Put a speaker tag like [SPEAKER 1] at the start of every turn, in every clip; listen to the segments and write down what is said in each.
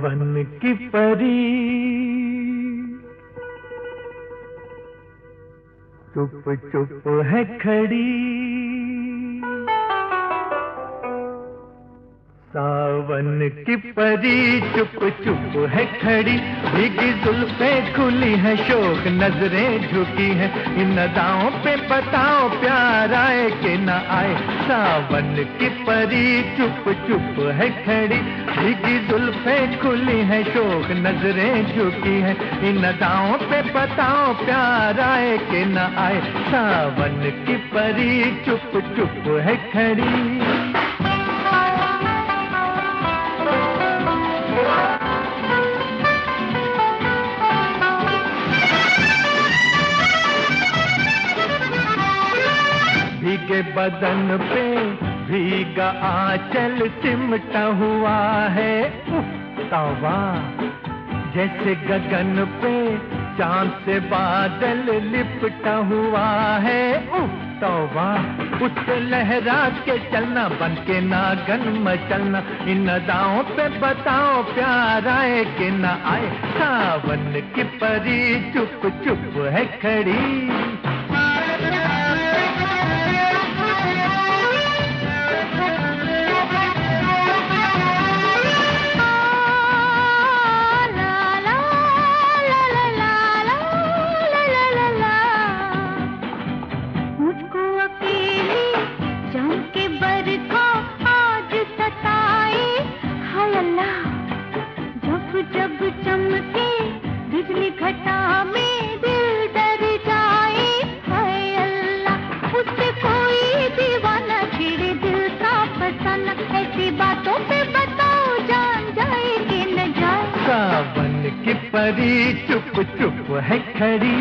[SPEAKER 1] सावन की परी चुप चुप है खड़ी, सावन की परी चुप चुप है खड़ी, भीगी जुल्फें खुली है, शोक नजरें झुकी है, इन अदाओं पे बताओ प्यार आए कि न आए। सावन की परी चुप चुप है खड़ी, भीगी जुल्फें खुली है, शोक नजरें झुकी है, इन अदाओं पे बताओ प्यार आए कि न आए। सावन की परी चुप चुप है खड़ी। भीगे बदन पे भीगा आंचल सिमटा हुआ है, तौबा जैसे गगन पे चांद से बादल लिपटा हुआ है, तौबा उससे लहरा के चलना, बन के नागन मचलना, इन अदाओं पे बताओ प्यार आए कि न आए। सावन की परी चुप चुप है खड़ी।
[SPEAKER 2] जब चमके बिजली घटा में दिल डर जाए, हाय अल्लाह उससे कोई दीवाना छेड़े दिल का फसाना, ऐसी बातों पे बताओ जान जाए कि न जाए।
[SPEAKER 1] सावन की परी चुप चुप है खड़ी।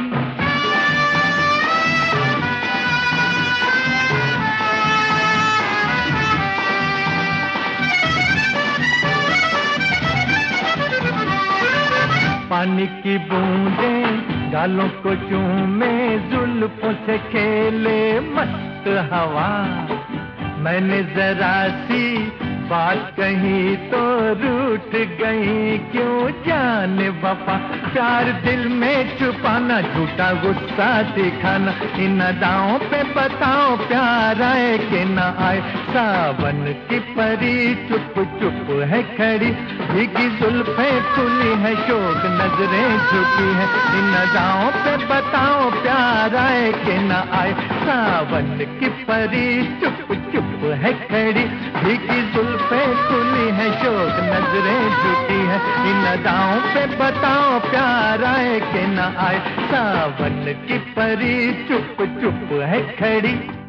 [SPEAKER 1] पानी की बूंदें गालों को चूमे, जुल्फों से खेले मस्त हवा, मैंने जरा सी बात कही तो रूठ गई क्यों जाने वफा, प्यार दिल में छुपाना, झूठा गुस्सा दिखाना, इन अदाओं पे बताओ प्यार आए कि न आए। सावन की परी चुप चुप है खड़ी, भीगी जुल्फें खुली है, शोक नजरें झुकी है, इन अदाओं पे बताओ प्यार आए कि न आए। सावन की परी चुप चुप है खड़ी, भीगी जुल्फें खुली है, शोक नजरें झुकी है, इन अदाओं पे बताओ प्यार आए कि न आए। सावन की परी चुप चुप है खड़ी।